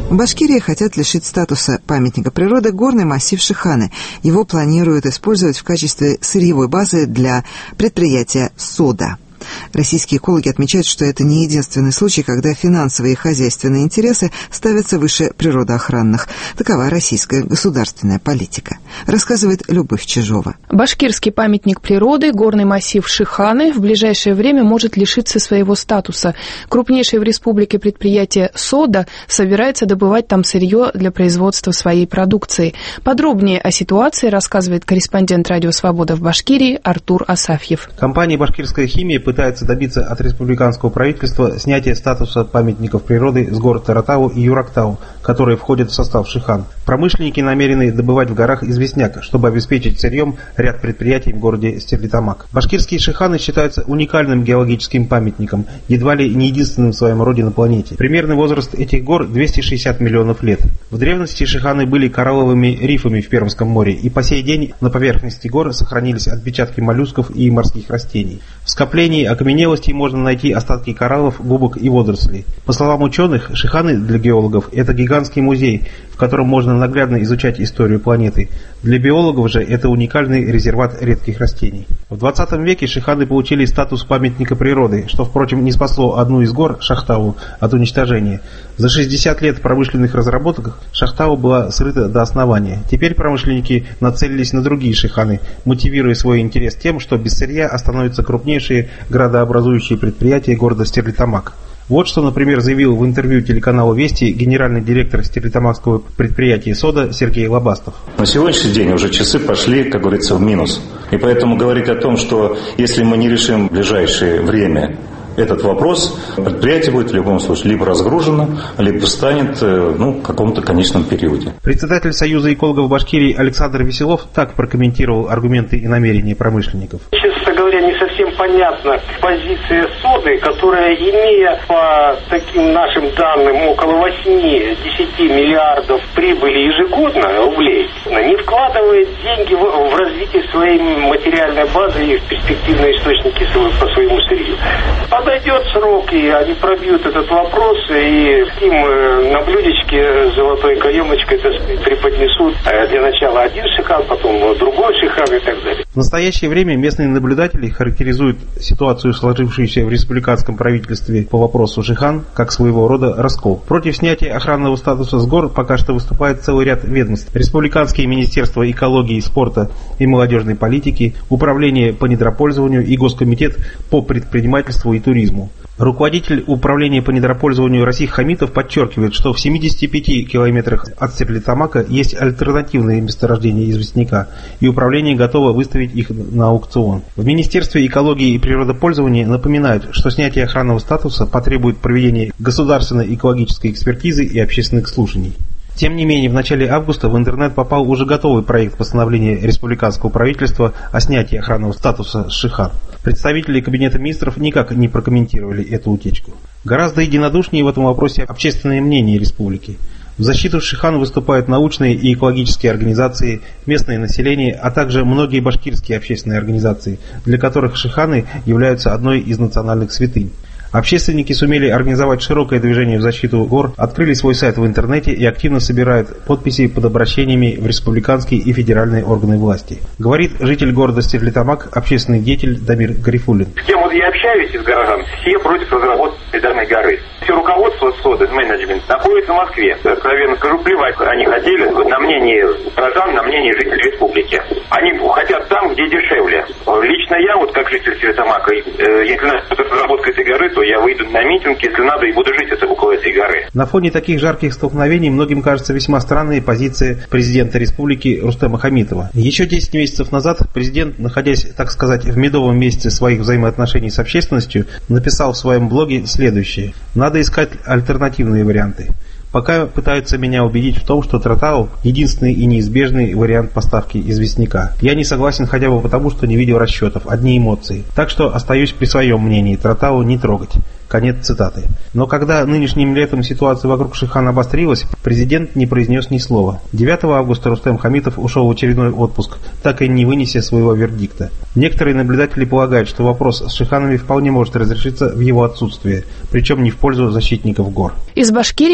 В Башкирии хотят лишить статуса памятника природы горный массив Шиханы. Его планируют использовать в качестве сырьевой базы для предприятия «Сода». Российские экологи отмечают, что это не единственный случай, когда финансовые и хозяйственные интересы ставятся выше природоохранных. Такова российская государственная политика, рассказывает Любовь Чижова. Башкирский памятник природы, горный массив Шиханы, в ближайшее время может лишиться своего статуса. Крупнейшее в республике предприятие «Сода» собирается добывать там сырье для производства своей продукции. Подробнее о ситуации рассказывает корреспондент «Радио Свобода» в Башкирии Артур Асафьев. Компания «Башкирская химия» пытается добиться от республиканского правительства снятия статуса памятников природы с гор Таратау и Юрактау, которые входят в состав Шихан. Промышленники намерены добывать в горах известняк, чтобы обеспечить сырьем ряд предприятий в городе Стерлитамак. Башкирские Шиханы считаются уникальным геологическим памятником, едва ли не единственным в своем роде на планете. Примерный возраст этих гор 260 миллионов лет. В древности Шиханы были коралловыми рифами в Пермском море, и по сей день на поверхности гор сохранились отпечатки моллюсков и морских растений. В скоплении окаменелостей можно найти остатки кораллов, губок и водорослей. По словам ученых, Шиханы для геологов – это гигантский музей, в котором можно наглядно изучать историю планеты. Для биологов же это уникальный резерват редких растений. В 20 веке Шиханы получили статус памятника природы, что, впрочем, не спасло одну из гор, Шахтау, от уничтожения. За 60 лет промышленных разработок Шахтау была срыта до основания. Теперь промышленники нацелились на другие Шиханы, мотивируя свой интерес тем, что без сырья остановятся крупнейшие градообразующие предприятия города Стерлитамак. Вот что, например, заявил в интервью телеканалу «Вести» генеральный директор стерлитамакского предприятия «Сода» Сергей Лобастов. На сегодняшний день уже часы пошли, как говорится, в минус. И поэтому говорить о том, что если мы не решим в ближайшее время этот вопрос, предприятие будет в любом случае либо разгружено, либо станет в каком-то конечном периоде. Председатель Союза экологов Башкирии Александр Веселов так прокомментировал аргументы и намерения промышленников. Честно говоря, не совсем понятна позиция «Соды», которая, имея по таким нашим данным около 8-10 миллиардов прибыли ежегодно рублей, не вкладывает деньги в развитие своей материальной базы и в перспективные источники по своему сырью. Подойдет срок, и они пробьют этот вопрос, и им на блюдечке золотой каемочкой преподнесут для начала один Шихан, потом другой Шихан и так далее. В настоящее время местные наблюдатели характеризуют ситуацию, сложившуюся в республиканском правительстве по вопросу Шихан, как своего рода раскол. Против снятия охранного статуса с гор пока что выступает целый ряд ведомств. Республиканские министерства экологии, спорта и молодежной политики, Управление по недропользованию и Госкомитет по предпринимательству и туризму. Руководитель управления по недропользованию Расих Хамитов подчеркивает, что в 75 километрах от Стерлитамака есть альтернативные месторождения известняка, и управление готово выставить их на аукцион. В Министерстве экологии и природопользования напоминают, что снятие охранного статуса потребует проведения государственной экологической экспертизы и общественных слушаний. Тем не менее, в начале августа в интернет попал уже готовый проект постановления республиканского правительства о снятии охранного статуса с Шихан. Представители Кабинета министров никак не прокомментировали эту утечку. Гораздо единодушнее в этом вопросе общественное мнение республики. В защиту Шихан выступают научные и экологические организации, местное население, а также многие башкирские общественные организации, для которых Шиханы являются одной из национальных святынь. Общественники сумели организовать широкое движение в защиту гор, открыли свой сайт в интернете и активно собирают подписи под обращениями в республиканские и федеральные органы власти. Говорит житель города Стерлитамак, общественный деятель Дамир Гарифуллин. С кем я общаюсь из горожан, все против разработки данной горы. Все руководство СОДы, менеджмент, находится в Москве. Откровенно скажу, плевать, они хотели на мнение горожан, на мнение жителей республики. Они хотят там, где дешевле. Лично я, как житель Стерлитамака, если надо разработка этой горы, то я выйду на митинг, если надо, и буду жить около этой горы. На фоне таких жарких столкновений многим кажется весьма странной позиция президента республики Рустема Хамитова. Еще 10 месяцев назад президент, находясь, так сказать, в медовом месяце своих взаимоотношений с общественностью, написал в своем блоге следующее: «Надо искать альтернативные варианты. Пока пытаются меня убедить в том, что Таратау – единственный и неизбежный вариант поставки известняка. Я не согласен хотя бы потому, что не видел расчетов, одни эмоции. Так что остаюсь при своем мнении, Таратау не трогать». Конец цитаты. Но когда нынешним летом ситуация вокруг Шихан обострилась, президент не произнес ни слова. 9 августа Рустем Хамитов ушел в очередной отпуск, так и не вынеся своего вердикта. Некоторые наблюдатели полагают, что вопрос с Шиханами вполне может разрешиться в его отсутствие, причем не в пользу защитников гор. Из Башкирии передавал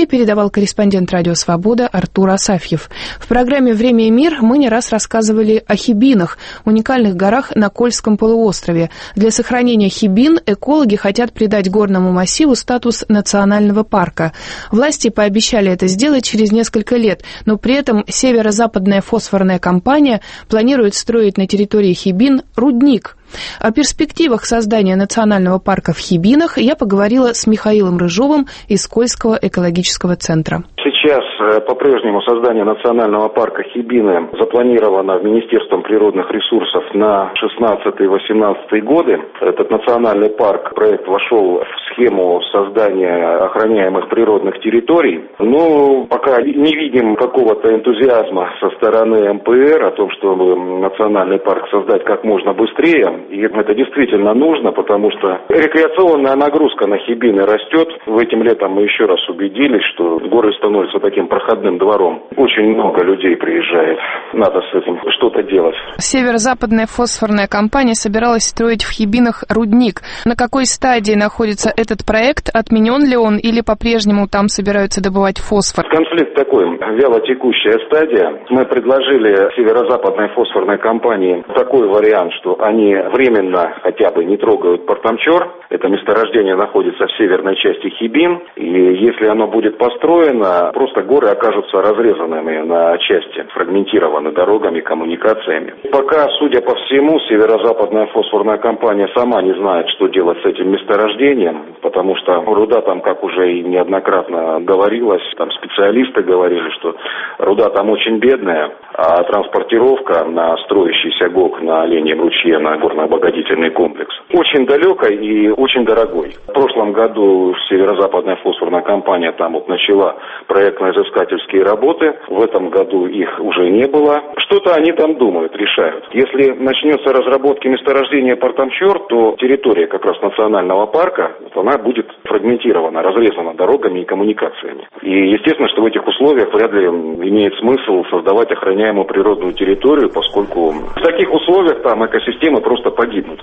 рассказывал корреспондент «Радио Свобода» Артур Асафьев. В программе «Время и мир» мы не раз рассказывали о хибинах, уникальных горах на Кольском полуострове. Для сохранения хибин экологи хотят придать горному массиву статус национального парка. Власти пообещали это сделать через несколько лет, но при этом северо-западная фосфорная компания планирует строить на территории хибин рудник. О перспективах создания национального парка в Хибинах я поговорила с Михаилом Рыжовым из Кольского экологического центра. Сейчас по-прежнему создание национального парка Хибины запланировано Министерством природных ресурсов на 16-18 годы. Этот национальный парк, проект вошел в схему создания охраняемых природных территорий. Но пока не видим какого-то энтузиазма со стороны МПР о том, чтобы национальный парк создать как можно быстрее. И это действительно нужно, потому что рекреационная нагрузка на Хибины растет. Этим летом мы еще раз убедились, что горы становятся таким проходным двором. Очень много людей приезжает. Надо с этим что-то делать. Северо-западная фосфорная компания собиралась строить в Хибинах рудник. На какой стадии находится этот проект? Отменен ли он или по-прежнему там собираются добывать фосфор? Конфликт такой, вялотекущая стадия. Мы предложили северо-западной фосфорной компании такой вариант, что они временно хотя бы не трогают Портамчор. Это месторождение находится в северной части Хибин. И если оно будет построено, просто горы окажутся разрезанными на части, фрагментированы дорогами, коммуникациями. Пока, судя по всему, северо-западная фосфорная компания сама не знает, что делать с этим месторождением, потому что руда там, как уже и неоднократно говорилось, там специалисты говорили, что руда там очень бедная, а транспортировка на строящийся ГОК на Оленьем ручье, на горно-обогатительный комплекс очень далекой и очень дорогой. В прошлом году северо-западная фосфорная компания там вот начала проектно-изыскательские работы. В этом году их уже не было. Что-то они там думают, решают. Если начнется разработка месторождения Портамчор, то территория как раз национального парка, она будет фрагментирована, разрезана дорогами и коммуникациями. И естественно, что в этих условиях вряд ли имеет смысл создавать охраняемую природную территорию, поскольку в таких условиях там экосистемы просто погибнут.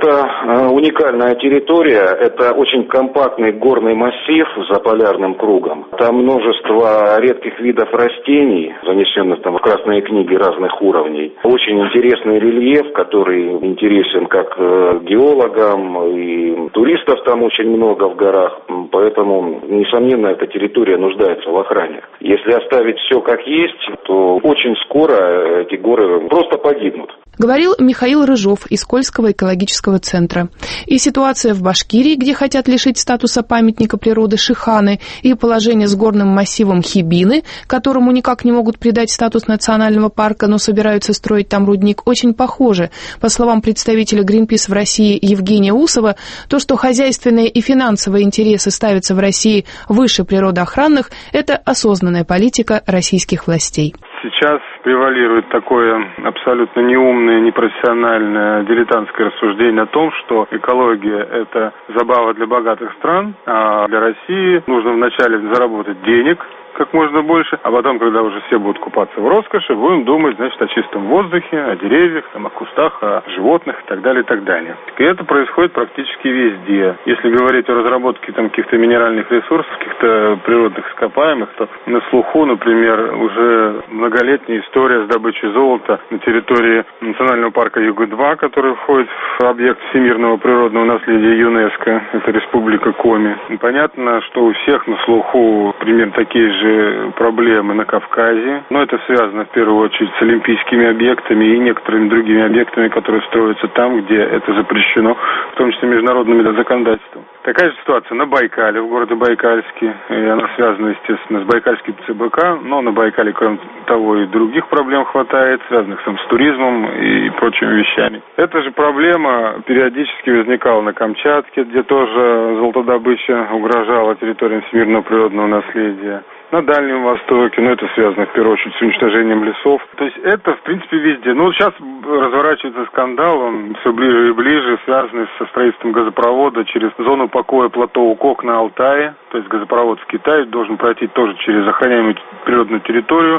Это уникальная территория, это очень компактный горный массив за полярным кругом. Там множество редких видов растений, занесенных там в красные книги разных уровней. Очень интересный рельеф, который интересен как геологам, и туристов там очень много в горах. Поэтому, несомненно, эта территория нуждается в охране. Если оставить все как есть, то очень скоро эти горы просто погибнут. Говорил Михаил Рыжов из Кольского экологического центра. И ситуация в Башкирии, где хотят лишить статуса памятника природы Шиханы, и положение с горным массивом Хибины, которому никак не могут придать статус национального парка, но собираются строить там рудник, очень похожи. По словам представителя Greenpeace в России Евгения Усова, то, что хозяйственные и финансовые интересы ставятся в России выше природоохранных, это осознанная политика российских властей. Сейчас превалирует такое абсолютно неумное, непрофессиональное, дилетантское рассуждение о том, что экология – это забава для богатых стран, а для России нужно вначале заработать денег как можно больше, а потом, когда уже все будут купаться в роскоши, будем думать, значит, о чистом воздухе, о деревьях, там, о кустах, о животных и так далее, и так далее. И это происходит практически везде. Если говорить о разработке там каких-то минеральных ресурсов, каких-то природных ископаемых, то на слуху, например, уже многолетняя история с добычей золота на территории национального парка Юго-2, который входит в объект всемирного природного наследия ЮНЕСКО, это республика Коми. И понятно, что у всех на слуху примерно такие же проблемы на Кавказе, но это связано в первую очередь с олимпийскими объектами и некоторыми другими объектами, которые строятся там, где это запрещено, в том числе международным законодательством. Такая же ситуация на Байкале, в городе Байкальске, и она связана, естественно, с Байкальским ЦБК, но на Байкале, кроме того, и других проблем хватает, связанных там с туризмом и прочими вещами. Эта же проблема периодически возникала на Камчатке, где тоже золотодобыча угрожала территориям всемирного природного наследия. На Дальнем Востоке, но это связано в первую очередь с уничтожением лесов. То есть это, в принципе, везде. Но сейчас разворачивается скандал, он все ближе и ближе, связанный со строительством газопровода через зону покоя плато Укок на Алтае. То есть газопровод в Китае должен пройти тоже через охраняемую природную территорию,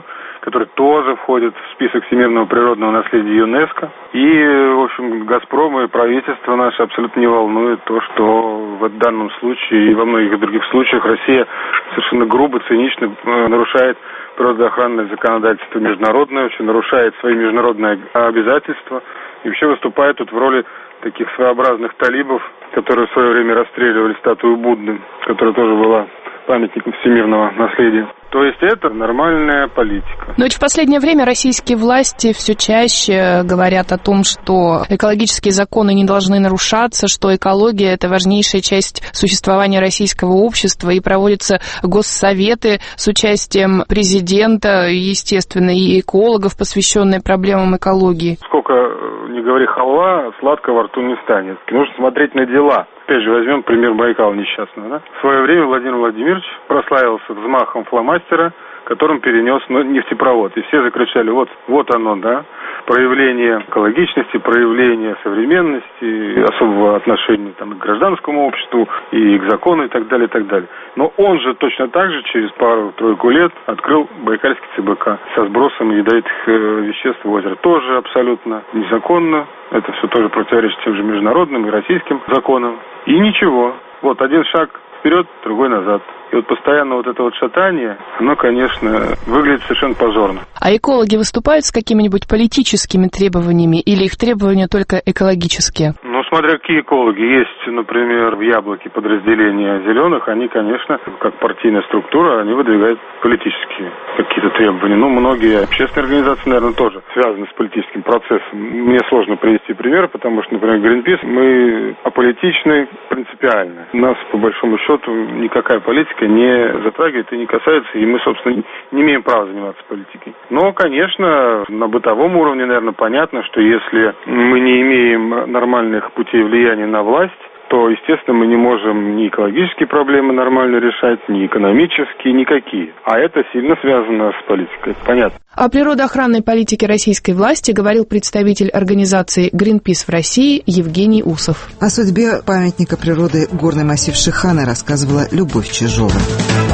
который тоже входит в список всемирного природного наследия ЮНЕСКо. И, в общем, «Газпром» и правительство наше абсолютно не волнует то, что в данном случае и во многих других случаях Россия совершенно грубо, цинично нарушает природоохранное законодательство международное, вообще нарушает свои международные обязательства и вообще выступает тут в роли таких своеобразных талибов, которые в свое время расстреливали статую Будды, которая тоже была памятником всемирного наследия. То есть это нормальная политика. Но ведь в последнее время российские власти все чаще говорят о том, что экологические законы не должны нарушаться, что экология – это важнейшая часть существования российского общества, и проводятся госсоветы с участием президента, естественно, и экологов, посвященные проблемам экологии. Сколько не говори халва, сладко во рту не станет. Нужно смотреть на дела. Опять же, возьмем пример Байкала несчастного. Да? В свое время Владимир Владимирович прославился взмахом фломастера, которым перенес нефтепровод. И все закричали, вот оно, да, проявление экологичности, проявление современности, особого отношения там, и к гражданскому обществу, и к закону, и так далее, и так далее. Но он же точно так же через пару-тройку лет открыл Байкальский ЦБК со сбросом ядовитых веществ в озеро. Тоже абсолютно незаконно. Это все тоже противоречит тем же международным и российским законам. И ничего. Вот один шаг вперед, другой назад. И вот постоянно вот это вот шатание, оно, конечно, выглядит совершенно позорно. А экологи выступают с какими-нибудь политическими требованиями или их требования только экологические? Ну, смотря какие экологи. Есть, например, в «Яблоке» подразделения «Зеленых», они, конечно, как партийная структура, они выдвигают политические какие-то требования. Ну, многие общественные организации, наверное, тоже связаны с политическим процессом. Мне сложно привести пример, потому что, например, Greenpeace, мы аполитичны принципиально. Нас, по большому счету, никакая политика не затрагивает и не касается, и мы, собственно, не имеем права заниматься политикой. Но, конечно, на бытовом уровне, наверное, понятно, что если мы не имеем нормальных путей влияния на власть, то, естественно, мы не можем ни экологические проблемы нормально решать, ни экономические, никакие. А это сильно связано с политикой, это понятно. О природоохранной политике российской власти говорил представитель организации Greenpeace в России Евгений Усов. О судьбе памятника природы горный массив Шиханы рассказывала Любовь Чижова.